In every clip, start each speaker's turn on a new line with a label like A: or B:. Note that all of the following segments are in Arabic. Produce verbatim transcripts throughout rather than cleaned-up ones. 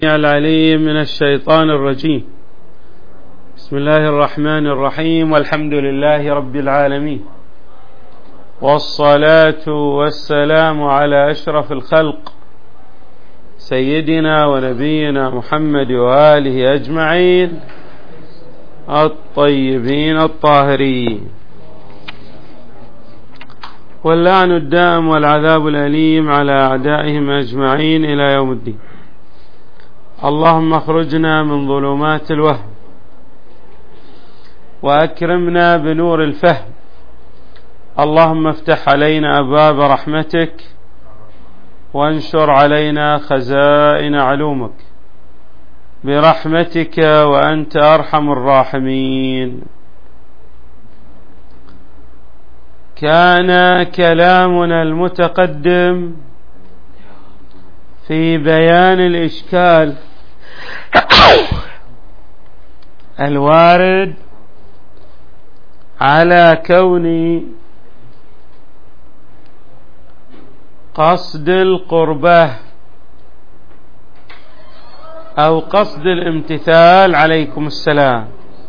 A: العليم من الشيطان الرجيم. بسم الله الرحمن الرحيم، والحمد لله رب العالمين، والصلاة والسلام على أشرف الخلق سيدنا ونبينا محمد وآله أجمعين الطيبين الطاهرين، واللعن الدائم والعذاب الأليم على أعدائهم أجمعين إلى يوم الدين. اللهم اخرجنا من ظلمات الوهم وأكرمنا بنور الفهم. اللهم افتح علينا أبواب رحمتك وانشر علينا خزائن علومك برحمتك وأنت أرحم الراحمين. كان كلامنا المتقدم في بيان الإشكال الوارد على كون قصد القربة أو قصد الامتثال عليكم السلام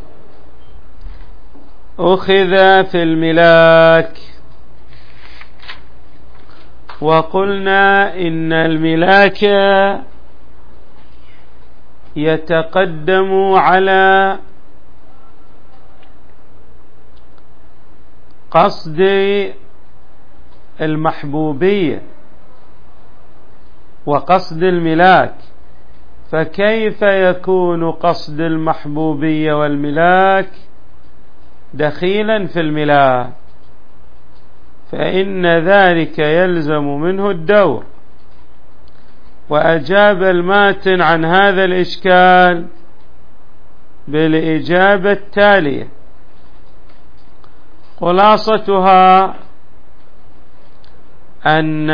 A: أخذ في الملاك، وقلنا إن الملاك يتقدم على قصد المحبوبية وقصد الملاك، فكيف يكون قصد المحبوبية والملاك دخيلا في الملاك؟ فإن ذلك يلزم منه الدور. وأجاب الماتن عن هذا الإشكال بالإجابة التالية: خلاصتها أن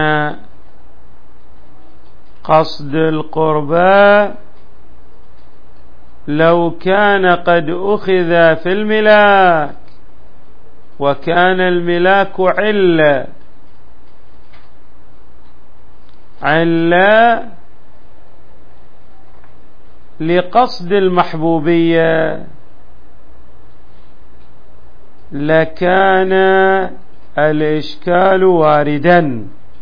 A: قصد القربى لو كان قد أخذ في الملاك وكان الملاك علة علة لقصد المحبوبية لكان الإشكال واردا،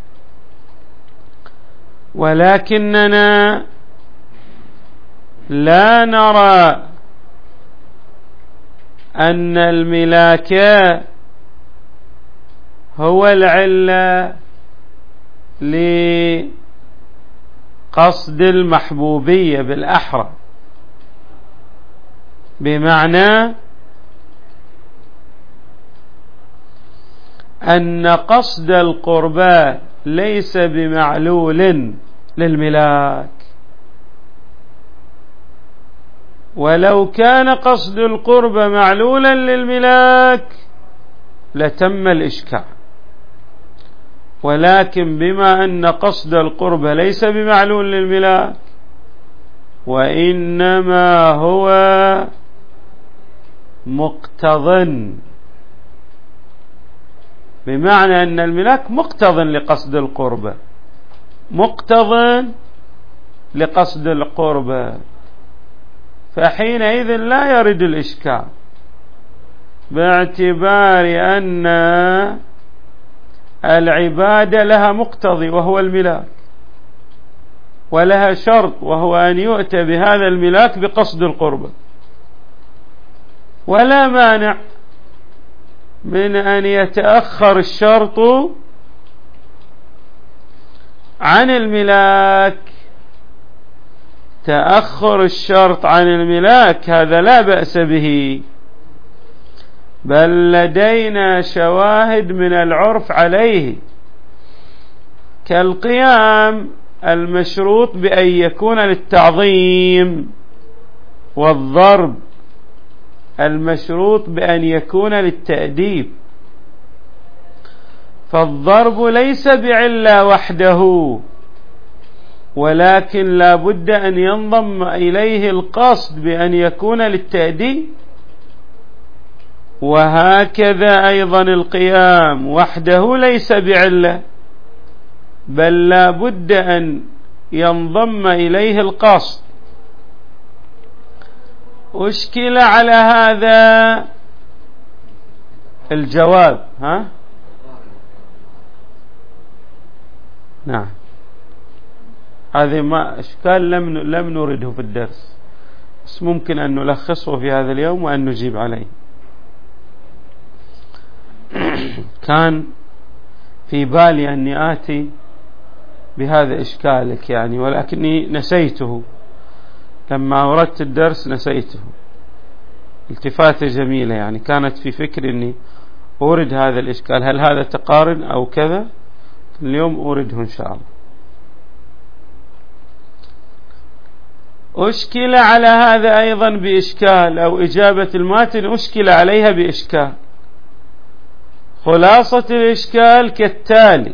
A: ولكننا لا نرى أن الملاك هو العلة لقصد المحبوبية بالأحرى، بمعنى أن قصد القربى ليس بمعلول للملاك، ولو كان قصد القربى معلولا للملاك لتم الإشكال، ولكن بما أن قصد القربى ليس بمعلول للملاك وإنما هو مقتضٍ، بمعنى أن الملاك مقتضٍ لقصد القربى مقتضٍ لقصد القربى، فحينئذ لا يرد الإشكال، باعتبار أن العبادة لها مقتضي وهو الملاك، ولها شرط وهو أن يؤتى بهذا الملاك بقصد القربة، ولا مانع من أن يتأخر الشرط عن الملاك. تأخر الشرط عن الملاك هذا لا بأس به، بل لدينا شواهد من العرف عليه، كالقيام المشروط بأن يكون للتعظيم، والضرب المشروط بأن يكون للتأديب، فالضرب ليس بعلة وحده، ولكن لا بد أن ينضم إليه القصد بأن يكون للتأديب. وهكذا أيضا القيام وحده ليس بعلة، بل لا بد أن ينضم إليه القصد أشكل على هذا الجواب. ها نعم، هذه ما إشكال لم لم نرده في الدرس، بس ممكن أن نلخصه في هذا اليوم وأن نجيب عليه. كان في بالي أني آتي بهذا إشكالك يعني، ولكني نسيته لما أوردت الدرس، نسيته. التفاتة جميلة يعني، كانت في فكري أني أورد هذا الإشكال، هل هذا تقارن أو كذا، اليوم أورده إن شاء الله. أشكل على هذا أيضا بإشكال، أو إجابة الماتن أشكل عليها بإشكال. خلاصة الإشكال كالتالي: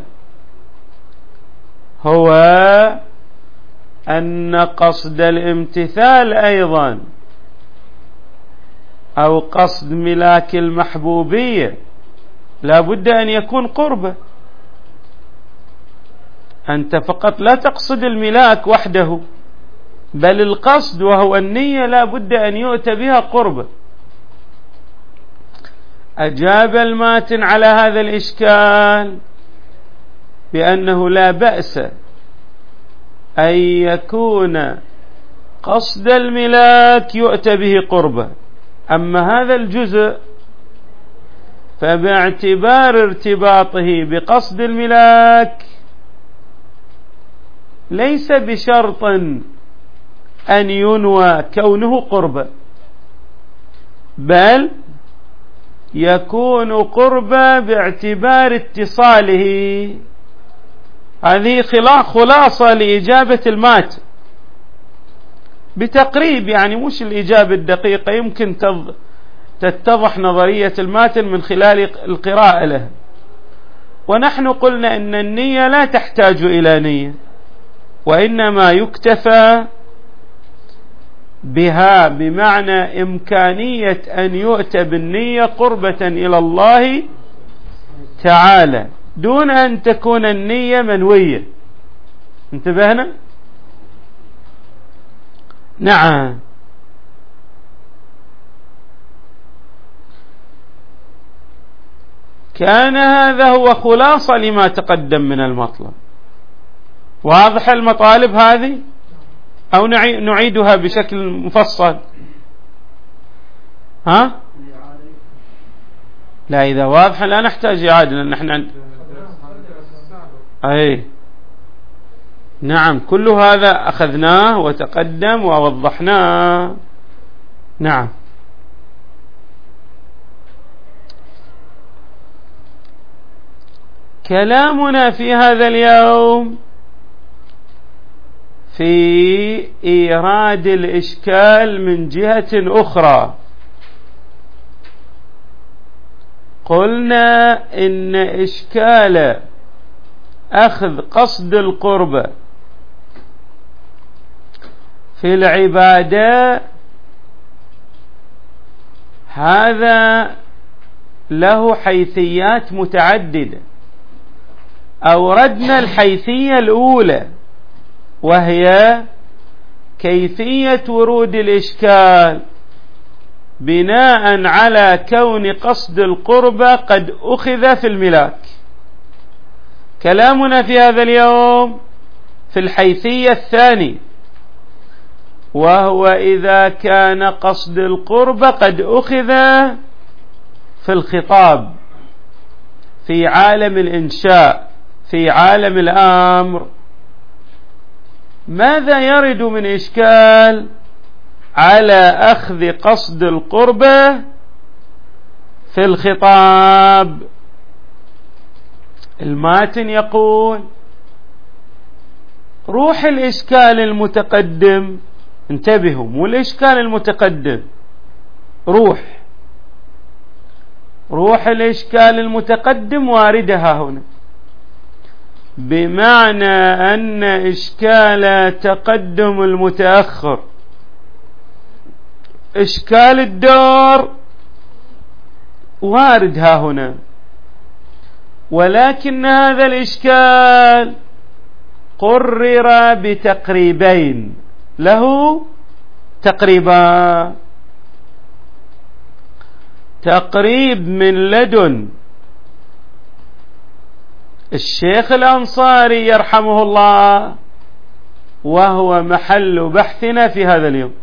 A: هو أن قصد الامتثال أيضا، أو قصد ملاك المحبوبية، لا بد أن يكون قربة. أنت فقط لا تقصد الملاك وحده، بل القصد وهو النية لا بد أن يؤتى بها قربة. أجاب الماتن على هذا الإشكال بأنه لا بأس أن يكون قصد الملاك يؤتى به قربة، أما هذا الجزء فباعتبار ارتباطه بقصد الملاك ليس بشرط أن ينوى كونه قربة، بل يكون قربة باعتبار اتصاله. هذه خلاصة لإجابة المات بتقريب يعني، مش الإجابة الدقيقة، يمكن تتضح نظرية الماتن من خلال القراءة له. ونحن قلنا أن النية لا تحتاج إلى نية، وإنما يكتفى بها بمعنى إمكانية أن يؤتى بالنية قربة إلى الله تعالى دون أن تكون النية منوية. انتبهنا؟ نعم. كان هذا هو خلاصة لما تقدم من المطلب. واضح المطالب هذه أو نعيدها بشكل مفصل؟ ها؟ لا، إذا واضح لا نحتاج إعادة، لأن نحن أي نعم، كل هذا أخذناه وتقدم ووضحناه. نعم. كلامنا في هذا اليوم في إيراد الإشكال من جهة أخرى. قلنا إن إشكال أخذ قصد القربة في العبادة هذا له حيثيات متعددة. أوردنا الحيثية الأولى، وهي كيفية ورود الإشكال بناء على كون قصد القربة قد أخذ في الملاك. كلامنا في هذا اليوم في الحيثية الثانية، وهو إذا كان قصد القربة قد أخذ في الخطاب، في عالم الإنشاء، في عالم الأمر، ماذا يرد من إشكال على أخذ قصد القربة في الخطاب؟ الماتن يقول: روح الإشكال المتقدم، انتبهوا، مو الإشكال المتقدم، روح روح الإشكال المتقدم واردها هنا، بمعنى أن إشكال تقدم المتأخر، إشكال الدار، واردها هنا، ولكن هذا الإشكال قرر بتقريبين، له تقريبا. تقريب من لدن الشيخ الأنصاري يرحمه الله، وهو محل بحثنا في هذا اليوم.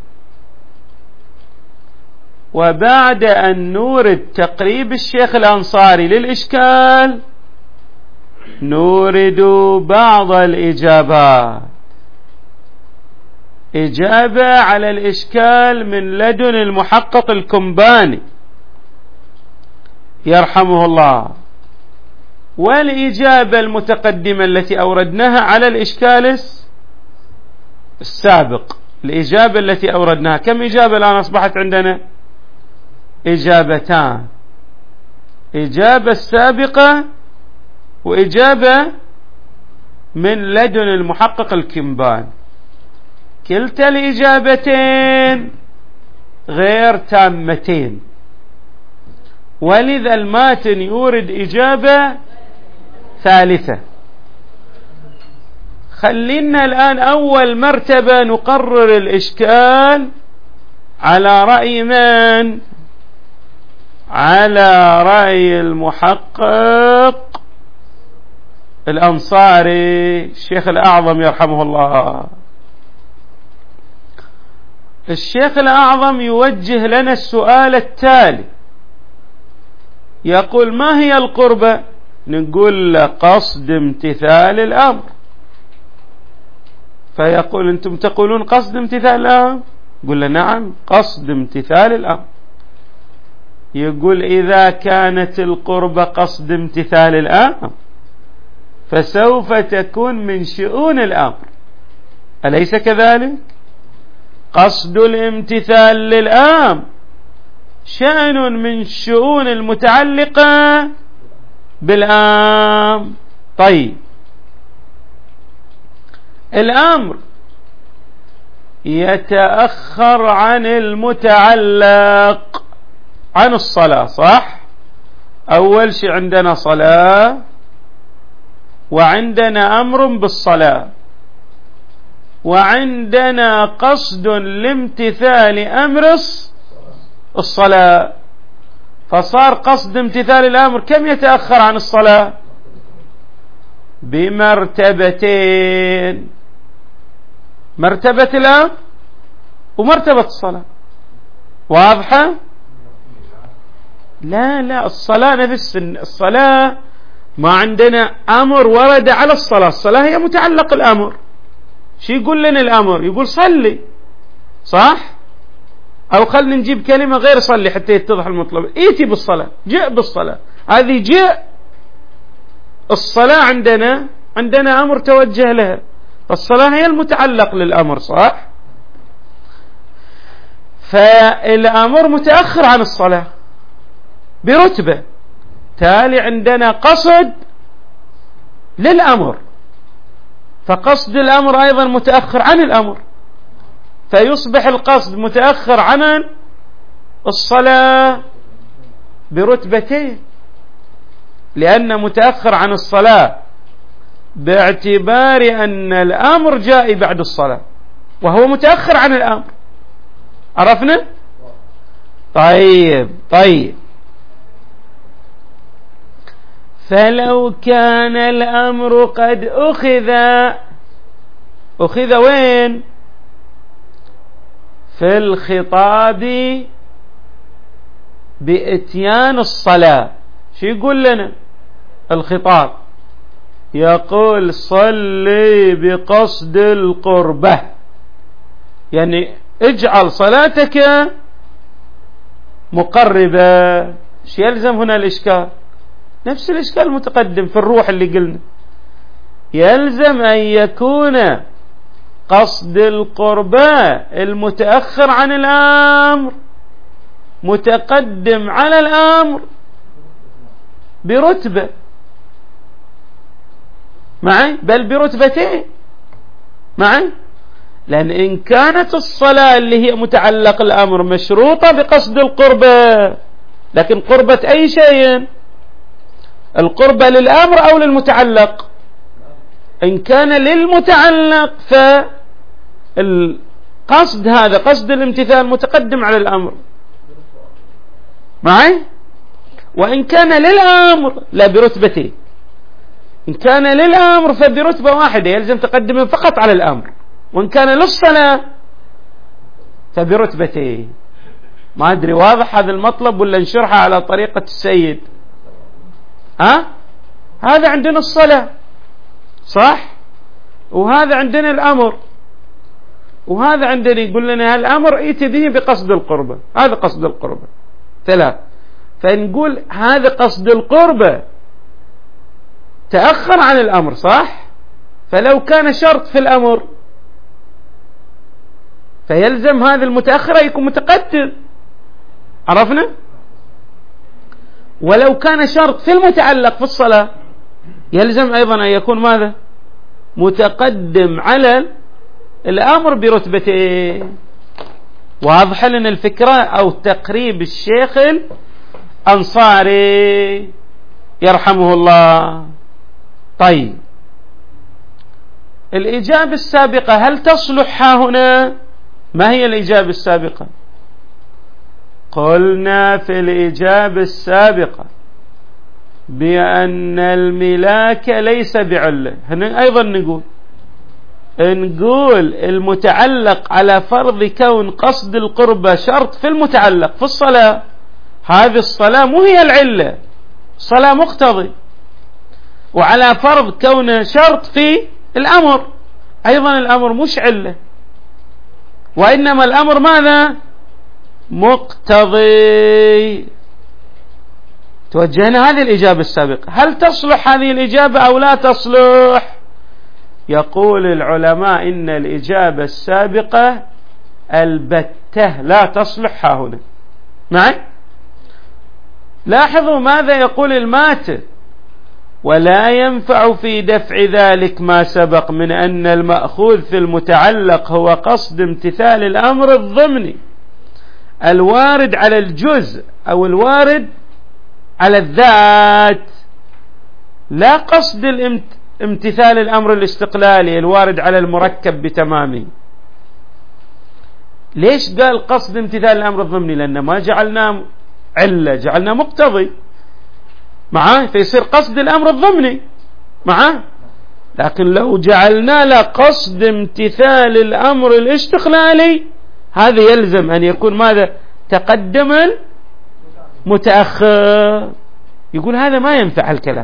A: وبعد أن نورد تقريب الشيخ الأنصاري للإشكال، نورد بعض الإجابات. إجابة على الإشكال من لدن المحقق الكمباني يرحمه الله، والإجابة المتقدمة التي أوردناها على الإشكال السابق. الإجابة التي أوردناها كم إجابة الآن أصبحت عندنا؟ إجابتان، إجابة السابقة وإجابة من لدن المحقق الكمباني. كلتا الإجابتين غير تامتين، ولذا الماتن يورد إجابة ثالثة. خلينا الآن أول مرتبة نقرر الإشكال على رأي من؟ على رأي المحقق الأنصاري الشيخ الأعظم يرحمه الله. الشيخ الأعظم يوجه لنا السؤال التالي، يقول: ما هي القربة؟ نقول له: قصد امتثال الأمر. فيقول: أنتم تقولون قصد امتثال الأمر؟ قل له: نعم، قصد امتثال الأمر. يقول: إذا كانت القربة قصد امتثال الأمر فسوف تكون من شؤون الأمر، أليس كذلك؟ قصد الامتثال للأمر شأن من الشؤون المتعلقة بالأمر. طيب، الأمر يتأخر عن المتعلق عن الصلاة، صح؟ أول شيء عندنا صلاة، وعندنا أمر بالصلاة، وعندنا قصد لامتثال أمر الصلاة. فصار قصد امتثال الأمر كم يتأخر عن الصلاة؟ بمرتبتين، مرتبة الأمر ومرتبة الصلاة. واضحة؟ لا لا، الصلاة نفس الصلاة ما عندنا أمر ورد على الصلاة، الصلاة هي متعلق الأمر. شو يقول لنا الأمر؟ يقول صلي، صح؟ أو خلنا نجيب كلمة غير صلي حتى يتضح المطلب، إيتي بالصلاة، جئ بالصلاة. هذه جئ، الصلاة عندنا عندنا أمر توجه لها، الصلاة هي المتعلق للأمر، صح؟ فالأمر متأخر عن الصلاة برتبة، تالي عندنا قصد للأمر، فقصد الأمر أيضا متأخر عن الأمر، فيصبح القصد متأخر عن الصلاة برتبتين، لأن متأخر عن الصلاة باعتبار أن الأمر جاء بعد الصلاة وهو متأخر عن الأمر. عرفنا؟ طيب طيب فلو كان الأمر قد أخذ، أخذ وين؟ في الخطاب بإتيان الصلاة. شو يقول لنا الخطاب؟ يقول صلي بقصد القربة، يعني اجعل صلاتك مقربة. شو يلزم هنا الإشكال؟ نفس الإشكال المتقدم في الروح اللي قلنا، يلزم أن يكون قصد القربة المتأخر عن الأمر متقدم على الأمر برتبة، معي؟ بل برتبتين معي، لأن إن كانت الصلاة اللي هي متعلق الأمر مشروطة بقصد القربة، لكن قربة أي شيء؟ القربة للأمر أو للمتعلق؟ إن كان للمتعلق فالقصد هذا قصد الامتثال متقدم على الأمر. معي؟ وإن كان للأمر لا برتبتين، إن كان للأمر فبرتبة واحدة يلزم تقدم فقط على الأمر، وإن كان للصلاة فبرتبتين. ما أدري واضح هذا المطلب ولا نشرحه على طريقة السيد؟ ها؟ هذا عندنا الصلاة صح، وهذا عندنا الأمر، وهذا عندنا يقول لنا الأمر ائت به بقصد القربة، هذا قصد القربة ثلاث. فنقول هذا قصد القربة تأخر عن الأمر صح، فلو كان شرط في الأمر فيلزم هذا المتأخر يكون متقدم، عرفنا؟ ولو كان شرط في المتعلق في الصلاة يلزم أيضا أن يكون ماذا؟ متقدم على الأمر برتبتين. واضح لنا الفكرة أو تقريب الشيخ الأنصاري يرحمه الله. طيب الإجابة السابقة هل تصلح ها هنا؟ ما هي الإجابة السابقة؟ قلنا في الإجابة السابقة بأن الملاك ليس بعلة. هنا أيضا نقول نقول المتعلق على فرض كون قصد القربة شرط في المتعلق في الصلاة، هذه الصلاة مو هي العلة، الصلاة مقتضي. وعلى فرض كونه شرط في الأمر أيضا الأمر مش علة، وإنما الأمر ماذا؟ مقتضي. توجهنا هذه الإجابة السابقة. هل تصلح هذه الإجابة أو لا تصلح؟ يقول العلماء إن الإجابة السابقة البتة لا تصلح ها هنا. معي؟ لاحظوا ماذا يقول الماتن: ولا ينفع في دفع ذلك ما سبق من أن المأخوذ في المتعلق هو قصد امتثال الأمر الضمني الوارد على الجزء أو الوارد على الذات، لا قصد امتثال الأمر الاستقلالي الوارد على المركب بتمامه. ليش قال قصد امتثال الأمر الضمني؟ لأن ما جعلناه علة، جعلناه مقتضي معاه، فيصير قصد الأمر الضمني معاه. لكن لو جعلنا له قصد امتثال الأمر الاستقلالي هذا يلزم أن يكون ماذا؟ تقدما متأخر. يقول هذا ما ينفع الكلام.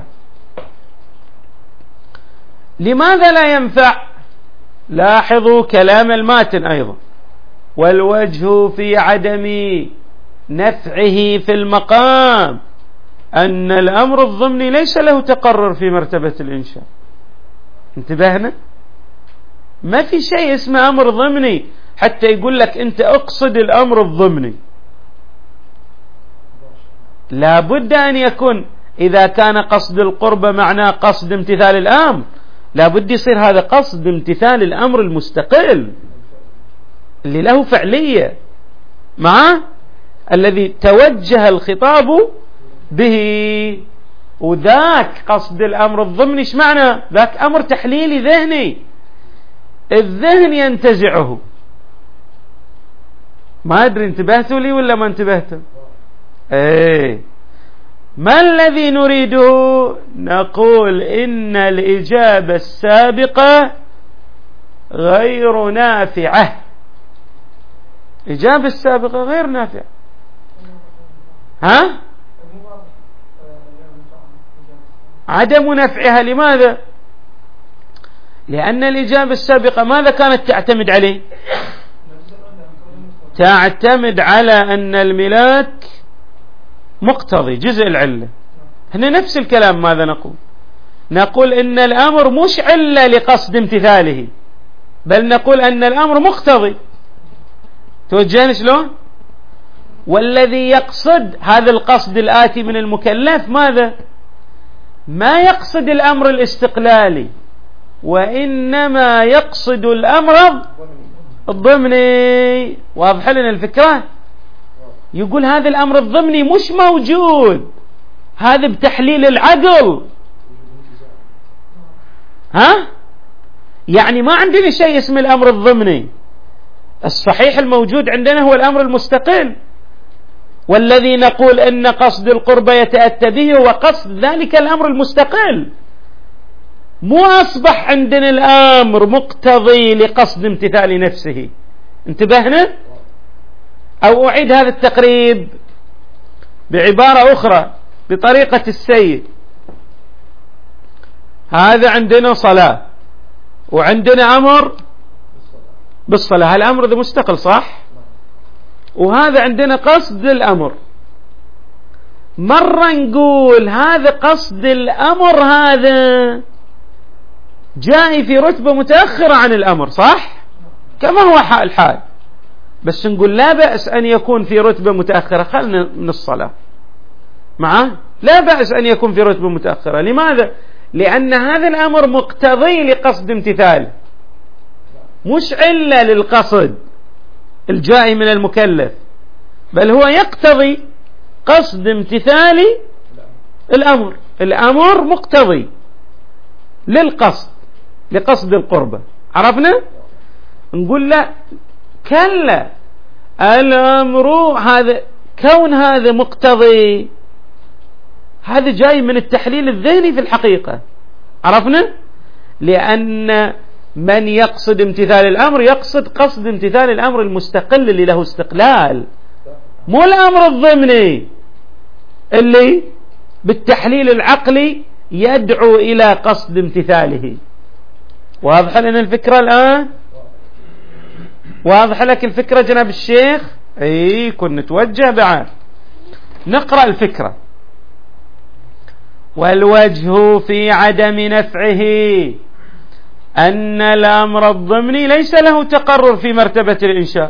A: لماذا لا ينفع؟ لاحظوا كلام الماتن أيضا: والوجه في عدم نفعه في المقام أن الأمر الضمني ليس له تقرر في مرتبة الإنشاء. انتبهنا؟ ما في شيء اسمه أمر ضمني حتى يقول لك أنت أقصد الأمر الضمني. لا بد أن يكون إذا كان قصد القربة معناه قصد امتثال الأمر، لا بد يصير هذا قصد امتثال الأمر المستقل اللي له فعلية مع الذي توجه الخطاب به. وذاك قصد الأمر الضمني ايش معنى؟ ذاك أمر تحليلي ذهني، الذهن ينتزعه. ما أدري انتبهتوا لي ولا ما انتبهتوا؟ ايه. ما الذي نريده؟ نقول إن الإجابة السابقة غير نافعة. الإجابة السابقة غير نافعة. ها؟ عدم نفعها لماذا؟ لأن الإجابة السابقة ماذا كانت تعتمد عليه؟ تعتمد على أن الملاك مقتضي جزء العلة. هنا نفس الكلام. ماذا نقول؟ نقول إن الأمر مش علة لقصد امتثاله، بل نقول أن الأمر مقتضي. توجهنا شلون؟ والذي يقصد هذا القصد الآتي من المكلف ماذا؟ ما يقصد الأمر الاستقلالي، وإنما يقصد الأمر الضمني. واضح لنا الفكرة؟ يقول هذا الأمر الضمني مش موجود، هذا بتحليل العقل. ها؟ يعني ما عندنا شيء اسمه الأمر الضمني. الصحيح الموجود عندنا هو الأمر المستقل. والذي نقول إن قصد القربة يتأتى به هو قصد ذلك الأمر المستقل، مو أصبح عندنا الأمر مقتضي لقصد امتثال نفسه. انتبهنا؟ أو أعيد هذا التقريب بعبارة أخرى بطريقة السيد. هذا عندنا صلاة وعندنا أمر بالصلاة، الأمر ذا مستقل صح؟ وهذا عندنا قصد الأمر. مرة نقول هذا قصد الأمر هذا جاي في رتبة متأخرة عن الأمر صح؟ كما هو حال الحال، بس نقول لا بأس أن يكون في رتبة متأخرة. خلنا من الصلاة معه، لا بأس أن يكون في رتبة متأخرة. لماذا؟ لأن هذا الأمر مقتضي لقصد امتثال، مش علة للقصد الجائي من المكلف، بل هو يقتضي قصد امتثال الأمر. الأمر مقتضي للقصد، لقصد القربة. عرفنا؟ نقول لا، كلا، الأمر هذا كون هذا مقتضي، هذا جاي من التحليل الذهني في الحقيقة. عرفنا؟ لأن من يقصد امتثال الأمر يقصد قصد امتثال الأمر المستقل اللي له استقلال، مو الأمر الضمني اللي بالتحليل العقلي يدعو إلى قصد امتثاله. واضح لنا الفكرة الآن؟ واضح لك الفكرة جناب الشيخ؟ اي كن نتوجه بعد نقرأ الفكرة. والوجه في عدم نفعه أن الأمر الضمني ليس له تقرر في مرتبة الإنشاء.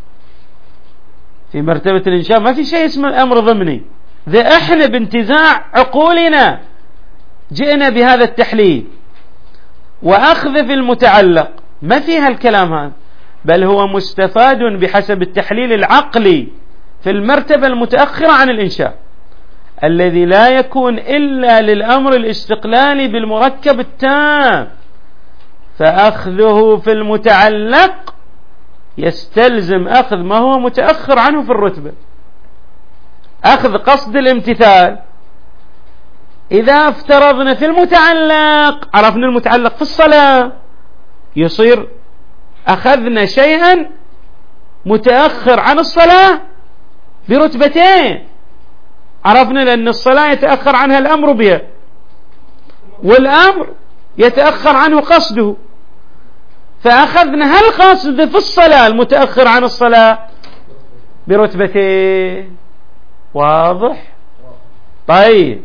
A: في مرتبة الإنشاء ما في شيء اسمه الأمر ضمني، ذا احنا بانتزاع عقولنا جئنا بهذا التحليل وأخذ في المتعلق، ما فيها الكلام هذا، بل هو مستفاد بحسب التحليل العقلي في المرتبة المتأخرة عن الإنشاء، الذي لا يكون إلا للأمر الاستقلالي بالمركب التام، فأخذه في المتعلق يستلزم أخذ ما هو متأخر عنه في الرتبة. أخذ قصد الامتثال إذا افترضنا في المتعلق، عرفنا المتعلق في الصلاة، يصير أخذنا شيئا متأخر عن الصلاة برتبتين. عرفنا لأن الصلاة يتأخر عنها الأمر بها، والأمر يتأخر عنه قصده، فأخذنا هالقصد في الصلاة المتأخر عن الصلاة برتبتين. واضح؟ طيب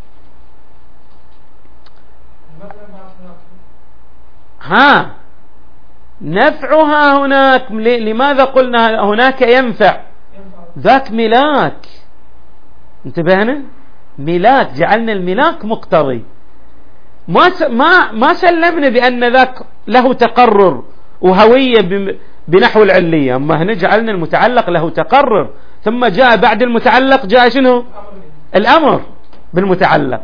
A: ها نفعها هناك، لماذا قلنا هناك ينفع؟ ذاك ملاك. انتبهنا؟ ملاك، جعلنا الملاك مقتضي، ما ما ما سلمنا بأن ذاك له تقرر وهوية بنحو العلية، أما هنا جعلنا المتعلق له تقرر، ثم جاء بعد المتعلق جاء شنو؟ الأمر بالمتعلق.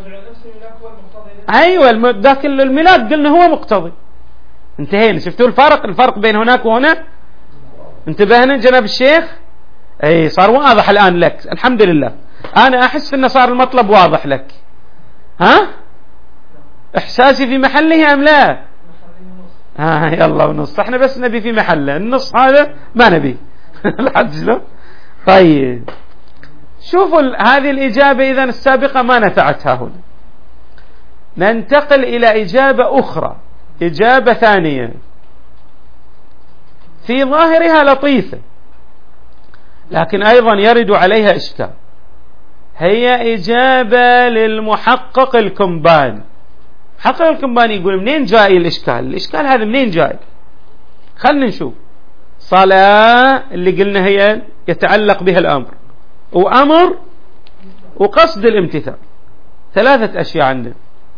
A: أيوة، ذاك الملاك قلنا هو مقتضي. انتهينا. شفتوا الفرق الفرق بين هناك وهنا؟ انتبهنا جناب الشيخ؟ اي صار واضح الآن لك، الحمد لله. أنا أحس أنه صار المطلب واضح لك. ها؟ إحساسي في محله أم لا؟ ها يلا ونص، احنا بس نبي في محله، النص هذا ما نبي. طيب شوفوا هذه الإجابة إذن السابقة ما نفعتها هنا. ننتقل إلى إجابة أخرى، إجابة ثانية في ظاهرها لطيفة لكن أيضا يرد عليها إشكال. هي إجابة للمحقق الكمباني. محقق الكمباني يقول منين جاي الإشكال؟ الإشكال هذا منين جاي؟ خلنا نشوف. صلاة اللي قلنا هي يتعلق بها الأمر، وأمر وقصد الامتثال، ثلاثة أشياء عندنا.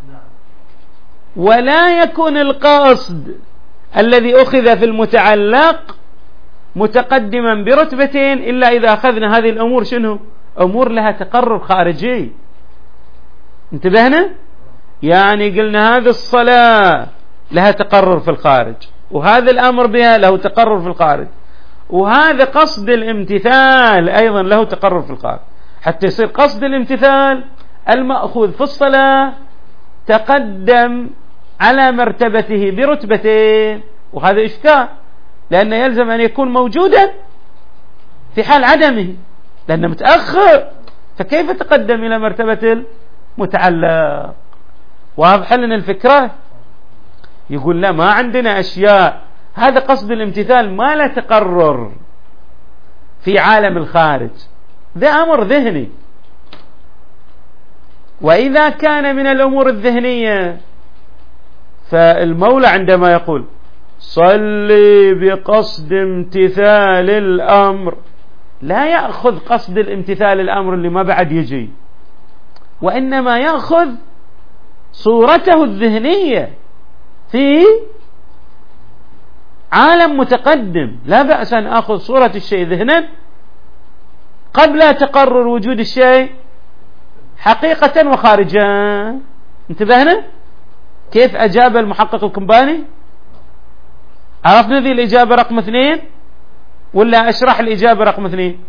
A: ولا يكون القصد الذي أخذ في المتعلق متقدما برتبتين إلا إذا أخذنا هذه الأمور شنو؟ أمور لها تقرر خارجي. انتبهنا؟ يعني قلنا هذه الصلاة لها تقرر في الخارج، وهذا الأمر بها له تقرر في الخارج، وهذا قصد الامتثال أيضا له تقرر في الخارج. حتى يصير قصد الامتثال المأخوذ في الصلاة تقدم على مرتبته برتبتين، وهذا إشكال، لأنه يلزم أن يكون موجودا في حال عدمه، لأنه متأخر، فكيف تقدم إلى مرتبة المتعلق؟ واضح لنا الفكرة؟ يقول لا، ما عندنا أشياء، هذا قصد الامتثال ما لا تقرر في عالم الخارج، ده أمر ذهني. وإذا كان من الأمور الذهنية، فالمولى عندما يقول صلي بقصد امتثال الأمر، لا يأخذ قصد الامتثال الأمر اللي ما بعد يجي، وإنما يأخذ صورته الذهنية في عالم متقدم. لا بأس أن أخذ صورة الشيء ذهنا قبل تقرر وجود الشيء حقيقة وخارجا. انتبهنا كيف أجاب المحقق الكمباني؟ عرفنا ذي الإجابة رقم اثنين، ولا أشرح الإجابة رقم اثنين؟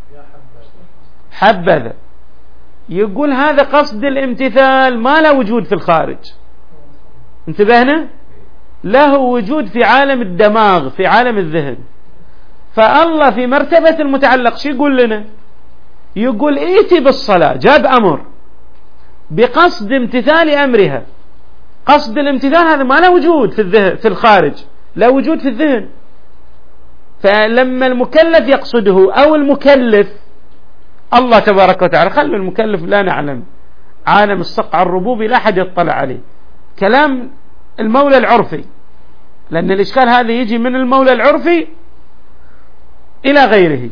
A: حبذا. يقول هذا قصد الامتثال ما له وجود في الخارج، انتبهنا، له وجود في عالم الدماغ، في عالم الذهن. فالله في مرتبة المتعلق شو يقول لنا؟ يقول ائتي بالصلاة، جاب أمر بقصد امتثال أمرها. قصد الامتثال هذا ما له وجود في الذهن، في الخارج، له وجود في الذهن. فلما المكلف يقصده أو المكلف الله تبارك وتعالى، خلوا المكلف لا نعلم، عالم الصقع الربوبي لا أحد يطلع عليه، كلام المولى العرفي، لأن الإشكال هذا يجي من المولى العرفي إلى غيره.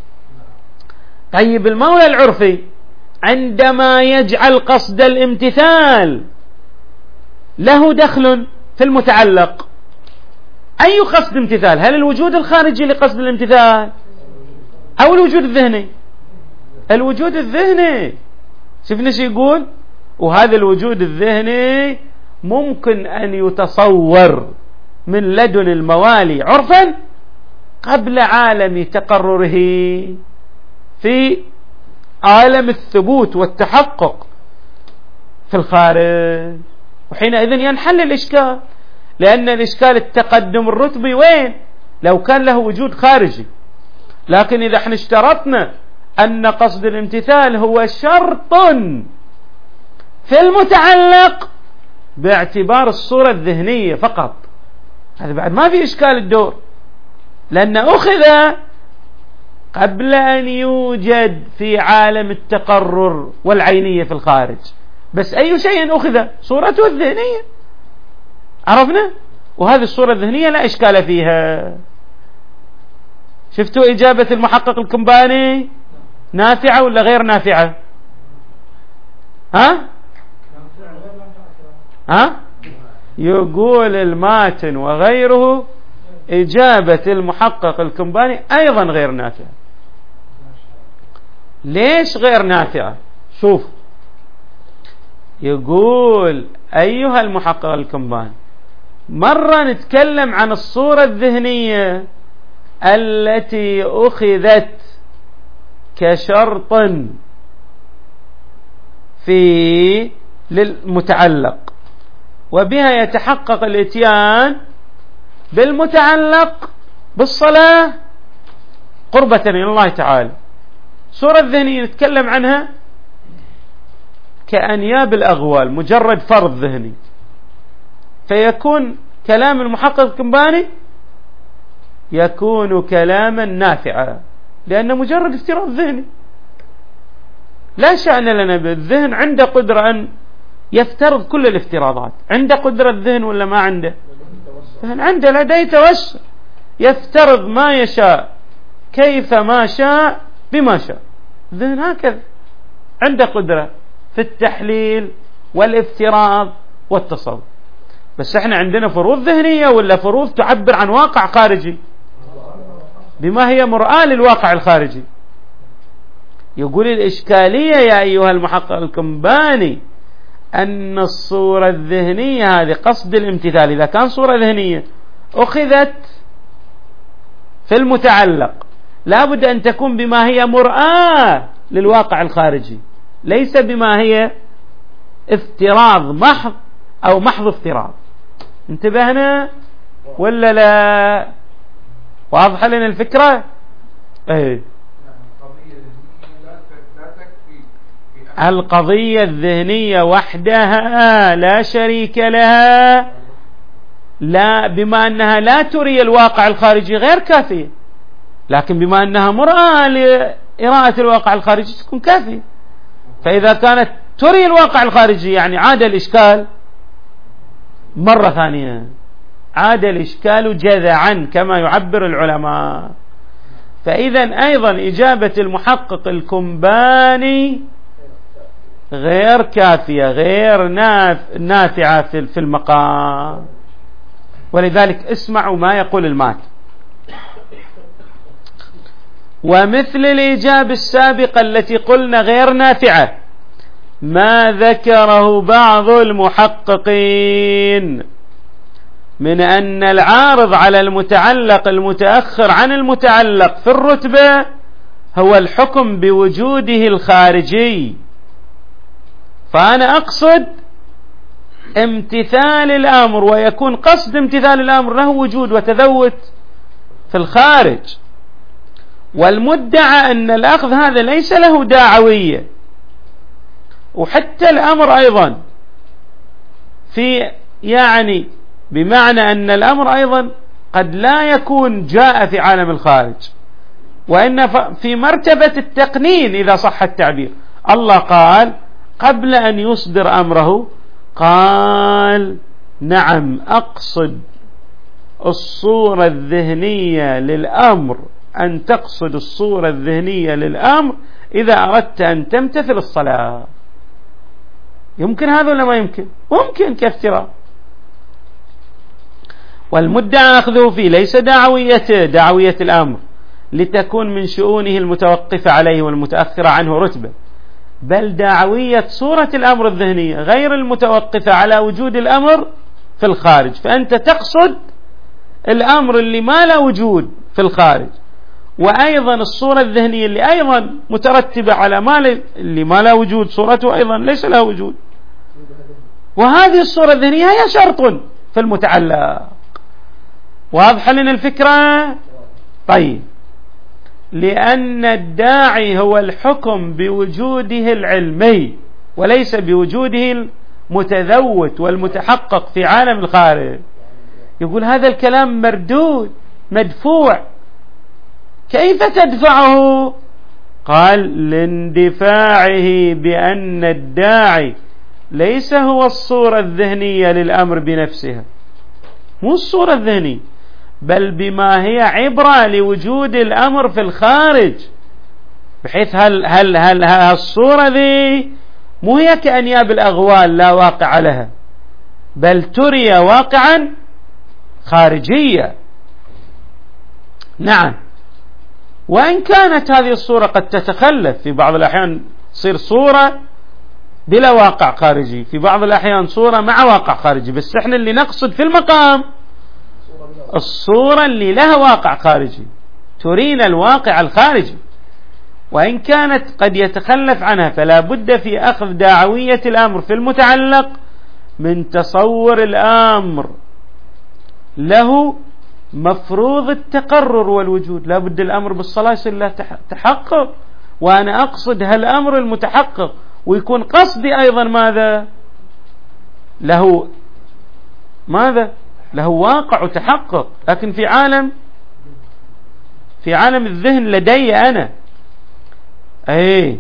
A: طيب المولى العرفي عندما يجعل قصد الامتثال له دخل في المتعلق، أي قصد امتثال؟ هل الوجود الخارجي لقصد الامتثال أو الوجود الذهني؟ الوجود الذهني. شفنا شو يقول؟ وهذا الوجود الذهني ممكن أن يتصور من لدن الموالي عرفا قبل عالم تقرره في عالم الثبوت والتحقق في الخارج، وحينئذ ينحل الإشكال، لأن الإشكال التقدم الرتبي وين؟ لو كان له وجود خارجي. لكن إذا احنا اشترطنا أن قصد الامتثال هو شرط في المتعلق باعتبار الصورة الذهنية فقط، هذا بعد ما في إشكال الدور، لأن أخذ قبل أن يوجد في عالم التقرر والعينية في الخارج. بس أي شيء أخذ؟ صورته الذهنية، عرفنا؟ وهذه الصورة الذهنية لا إشكال فيها. شفتوا إجابة المحقق الكمباني نافعة ولا غير نافعة؟ ها؟ ها؟ يقول الماتن وغيره إجابة المحقق الكمباني أيضا غير نافعة. ليش غير نافعة؟ شوف، يقول أيها المحقق الكمباني، مرة نتكلم عن الصورة الذهنية التي أخذت كشرط في للمتعلق، وبها يتحقق الاتيان بالمتعلق بالصلاة قربة إلى الله تعالى. الصورة الذهنية نتكلم عنها كأنياب الأغوال، مجرد فرض ذهني، فيكون كلام المحقق الكمباني يكون كلاما نافعا، لأنه مجرد افتراض ذهني، لا شأن لنا بالذهن، عنده قدرة أن يفترض كل الافتراضات. عنده قدرة الذهن ولا ما عنده؟ عنده، لديه توسع، يفترض ما يشاء كيف ما شاء بما شاء. الذهن هكذا عنده قدرة في التحليل والافتراض والتصور. بس احنا عندنا فروض ذهنية ولا فروض تعبر عن واقع خارجي بما هي مرآة للواقع الخارجي. يقول الإشكالية يا أيها المحقق الكمباني أن الصورة الذهنية هذه قصد الامتثال، إذا كان صورة ذهنية أخذت في المتعلق لا بد أن تكون بما هي مرآة للواقع الخارجي، ليس بما هي افتراض محض أو محض افتراض. انتبهنا ولا لا؟ واضحة لنا الفكرة؟ ايه. القضية الذهنية وحدها لا شريك لها، لا بما أنها لا تري الواقع الخارجي غير كافية، لكن بما أنها مرآة لإراءة الواقع الخارجي تكون كافية. فإذا كانت تري الواقع الخارجي يعني عاد الإشكال مرة ثانية، عاد الإشكال جذعا كما يعبر العلماء. فإذا أيضا إجابة المحقق الكمباني غير كافية، غير نافعة في المقام. ولذلك اسمعوا ما يقول المات: ومثل الإجابة السابقة التي قلنا غير نافعة ما ذكره بعض المحققين من أن العارض على المتعلق المتأخر عن المتعلق في الرتبة هو الحكم بوجوده الخارجي. فأنا أقصد امتثال الأمر، ويكون قصد امتثال الأمر له وجود وتذوت في الخارج، والمدعى أن الأخذ هذا ليس له داعوية. وحتى الأمر أيضا في يعني بمعنى أن الأمر أيضا قد لا يكون جاء في عالم الخارج، وإن في مرتبة التقنين إذا صح التعبير. الله قال قبل أن يصدر أمره قال نعم أقصد الصورة الذهنية للأمر، أن تقصد الصورة الذهنية للأمر إذا أردت أن تمتثل الصلاة. يمكن هذا ولا ما يمكن؟ ممكن كافتراء. والمدعى أخذه فيه ليس دعويته دعوية الأمر لتكون من شؤونه المتوقفة عليه والمتأخرة عنه رتبة، بل دعوية صورة الأمر الذهنية غير المتوقفة على وجود الأمر في الخارج. فأنت تقصد الأمر اللي ما له وجود في الخارج، وأيضا الصورة الذهنية اللي أيضا مترتبة على ما اللي ما له وجود، صورته أيضا ليس له وجود. وهذه الصورة الذهنية هي شرط في المتعلق. واضحة لنا الفكرة؟ طيب، لأن الداعي هو الحكم بوجوده العلمي وليس بوجوده المتذوت والمتحقق في عالم الخارج. يقول هذا الكلام مردود مدفوع، كيف تدفعه؟ قال لاندفاعه بأن الداعي ليس هو الصورة الذهنية للأمر بنفسها، مو الصورة الذهنية، بل بما هي عبرة لوجود الأمر في الخارج، بحيث هل هل هل الصورة ذي مو هي كأنياب الأغوال لا واقع لها، بل تري واقعا خارجية. نعم، وإن كانت هذه الصورة قد تتخلف، في بعض الأحيان تصير صورة بلا واقع خارجي، في بعض الأحيان صورة مع واقع خارجي، بس احنا اللي نقصد في المقام الصورة اللي لها واقع خارجي ترينا الواقع الخارجي، وإن كانت قد يتخلف عنها، فلا بد في أخذ داعوية الأمر في المتعلق من تصور الأمر له مفروض التقرر والوجود. لا بد الأمر بالصلاة يصير له تحقق، وأنا أقصد هالأمر المتحقق، ويكون قصدي أيضا ماذا له ماذا له واقع وتحقق، لكن في عالم في عالم الذهن لدي أنا أي،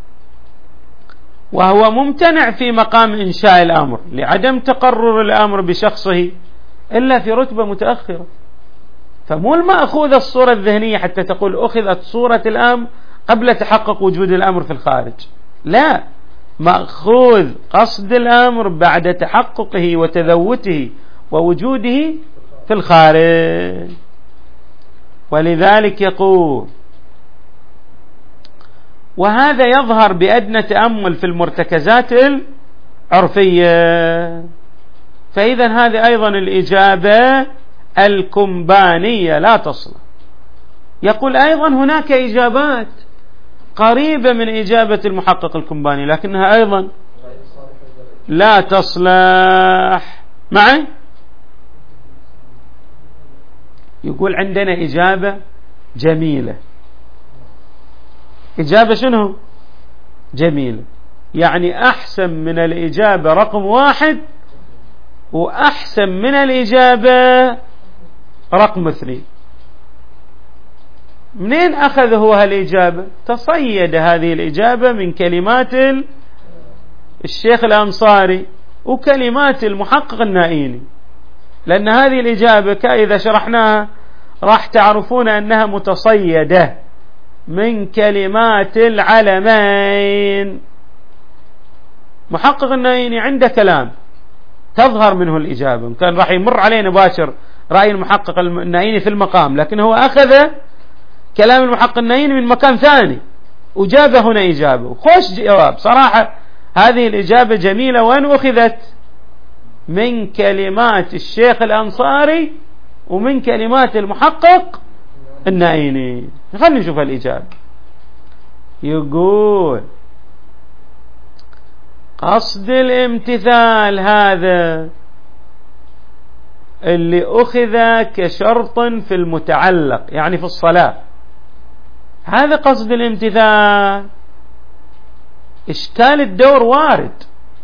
A: وهو ممتنع في مقام إنشاء الأمر لعدم تقرر الأمر بشخصه إلا في رتبة متأخرة. فمو المأخوذ الصورة الذهنية حتى تقول أخذت صورة الأمر قبل تحقق وجود الأمر في الخارج، لا، مأخوذ قصد الأمر بعد تحققه وتذوته ووجوده في الخارج. ولذلك يقول وهذا يظهر بأدنى تأمل في المرتكزات العرفية. فإذا هذه أيضا الإجابة الكمبانية لا تصلح، يقول أيضا هناك إجابات قريبة من إجابة المحقق الكنباني لكنها أيضا لا تصلح معي. يقول عندنا إجابة جميلة. إجابة شنو جميلة؟ يعني أحسن من الإجابة رقم واحد وأحسن من الإجابة رقم اثنين. منين أخذ هو هالإجابة؟ تصيد هذه الإجابة من كلمات الشيخ الأنصاري وكلمات المحقق النائيني، لأن هذه الإجابة كإذا شرحناها راح تعرفون أنها متصيدة من كلمات العلمين. محقق النائيني عنده كلام تظهر منه الإجابة، كان راح يمر علينا باشر رأي المحقق النائيني في المقام، لكن هو أخذ كلام المحقق النائيني من مكان ثاني وجاب هنا إجابة وخوش جواب. صراحة هذه الإجابة جميلة. وين أخذت؟ من كلمات الشيخ الأنصاري ومن كلمات المحقق النائيني. خلينا نشوف الإجابة. يقول قصد الامتثال هذا اللي أخذ كشرط في المتعلق يعني في الصلاة، هذا قصد الامتثال. إشكال الدور وارد،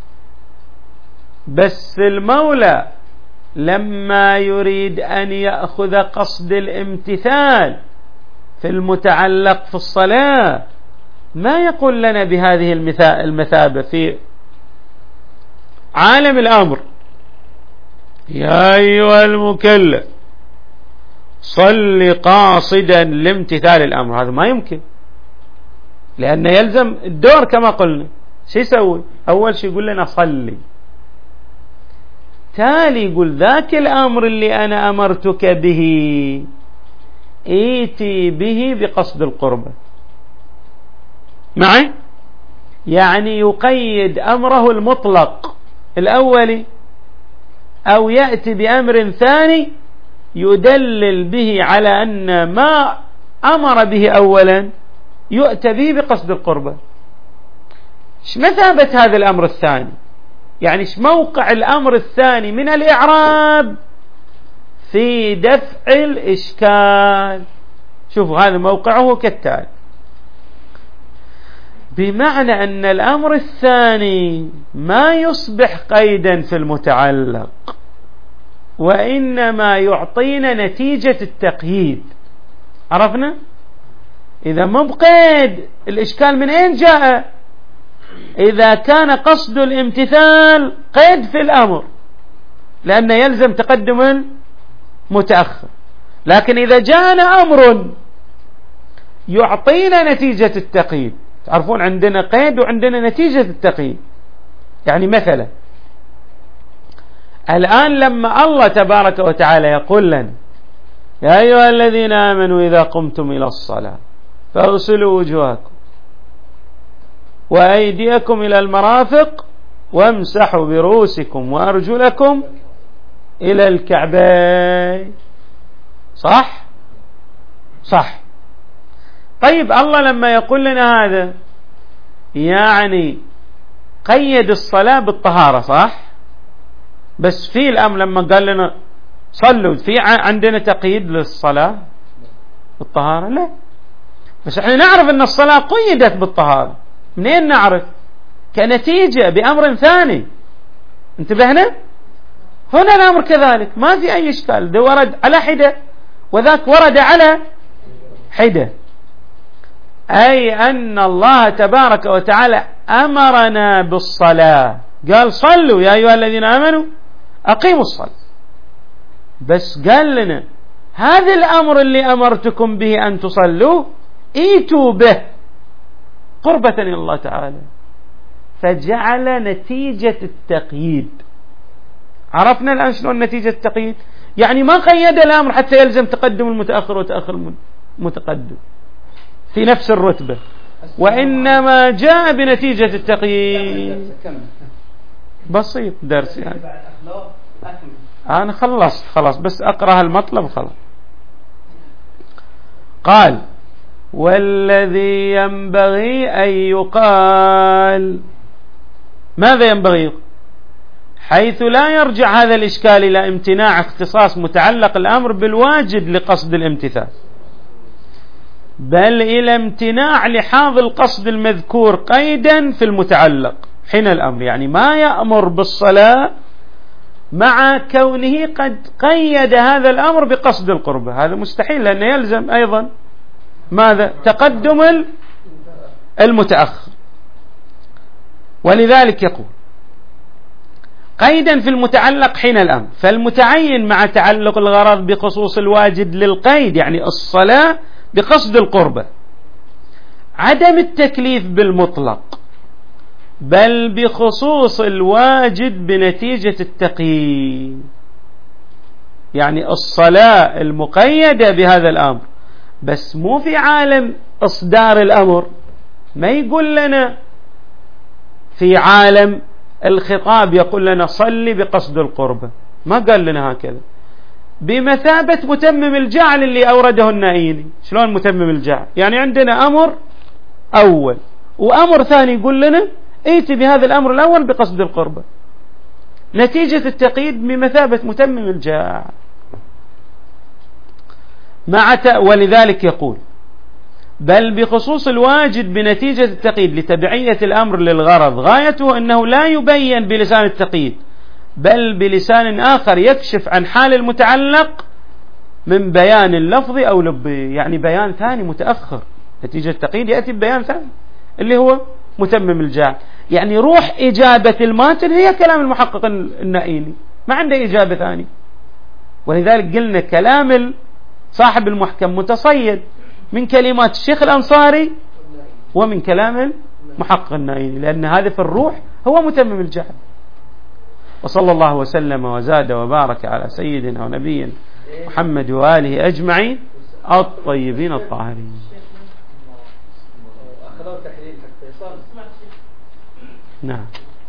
A: بس المولى لما يريد أن يأخذ قصد الامتثال في المتعلق في الصلاة ما يقول لنا بهذه المثابة في عالم الأمر: يا أيها المكلف صل قاصدا لامتثال الأمر. هذا ما يمكن، لأن يلزم الدور كما قلنا. شو يسوي؟ أول شيء يقول لنا صلي، تالي يقول ذاك الأمر اللي أنا أمرتك به إيتي به بقصد القربة معي. يعني يقيد أمره المطلق الأولي أو يأتي بأمر ثاني يدلل به على أن ما أمر به أولا يؤتى به بقصد القربة. ايش مثابة هذا الأمر الثاني؟ يعني ايش موقع الأمر الثاني من الإعراب في دفع الإشكال؟ شوفوا هذا موقعه كالتالي: بمعنى أن الأمر الثاني ما يصبح قيدا في المتعلق، وإنما يعطينا نتيجة التقييد. عرفنا؟ إذا ما بقيد الإشكال من أين جاء؟ إذا كان قصد الامتثال قيد في الأمر لأنه يلزم تقدم متأخر، لكن إذا جاءنا أمر يعطينا نتيجة التقييد، تعرفون عندنا قيد وعندنا نتيجة التقييد. يعني مثلا الآن لما الله تبارك وتعالى يقول لنا: يا أيها الذين آمنوا إذا قمتم إلى الصلاة فاغسلوا وجوهكم وأيديكم إلى المرافق وامسحوا برؤوسكم وأرجلكم إلى الكعبين. صح؟ صح. طيب الله لما يقول لنا هذا يعني قيد الصلاة بالطهارة، صح؟ بس في الأمر لما قال لنا صلوا في عندنا تقييد للصلاة بالطهارة؟ لا، بس احنا نعرف ان الصلاة قيدت بالطهارة. منين نعرف؟ كنتيجة بأمر ثاني. انتبهنا؟ هنا الأمر كذلك ما في أي إشكال، ده ورد على حدة وذاك ورد على حدة، أي أن الله تبارك وتعالى أمرنا بالصلاة، قال صلوا يا أيها الذين آمنوا أقيموا الصلاة، بس قال لنا هذا الأمر اللي أمرتكم به أن تصلوا ايتوا به قربة إلى الله تعالى، فجعل نتيجة التقييد. عرفنا الآن شلون نتيجة التقييد؟ يعني ما قيد الأمر حتى يلزم تقدم المتأخر وتأخر المتقدم في نفس الرتبة، وإنما جاء بنتيجة التقييد. بسيط درس يعني. أنا خلصت خلاص، بس أقرأ المطلب خلاص. قال والذي ينبغي أن يقال، ماذا ينبغي؟ حيث لا يرجع هذا الإشكال إلى امتناع اختصاص متعلق الأمر بالواجب لقصد الامتثال، بل إلى امتناع لحاظ القصد المذكور قيدا في المتعلق حين الأمر، يعني ما يأمر بالصلاة مع كونه قد قيد هذا الأمر بقصد القربة، هذا مستحيل، لأنه يلزم أيضا ماذا؟ تقدم المتأخر. ولذلك يقول قيدا في المتعلق حين الأمر، فالمتعين مع تعلق الغرض بخصوص الواجب للقيد، يعني الصلاة بقصد القربة، عدم التكليف بالمطلق بل بخصوص الواجب بنتيجة التقييد، يعني الصلاة المقيدة بهذا الأمر، بس مو في عالم إصدار الأمر، ما يقول لنا في عالم الخطاب يقول لنا صلي بقصد القربة، ما قال لنا هكذا، بمثابة متمم الجعل اللي أورده النائيني. شلون متمم الجعل؟ يعني عندنا أمر أول وأمر ثاني يقول لنا ائت بهذا الأمر الأول بقصد القربة، نتيجة التقييد بمثابة متمم الجعل مع ت... ولذلك يقول بل بخصوص الواجب بنتيجة التقييد لتبعية الأمر للغرض، غايته أنه لا يبين بلسان التقييد بل بلسان آخر يكشف عن حال المتعلق من بيان اللفظ أو لبه، يعني بيان ثاني متأخر، نتيجة التقييد يأتي ببيان ثاني اللي هو متمم الجعل. يعني روح إجابة الماتن هي كلام المحقق النائيني، ما عنده إجابة ثانية. ولذلك قلنا كلام صاحب المحكم متصيد من كلمات الشيخ الأنصاري ومن كلام المحقق النائيني، لأن هذا في الروح هو متمم الجعل. وصلى الله وسلم وزاد وبارك على سيدنا ونبينا محمد وآله أجمعين الطيبين الطاهرين. نعم.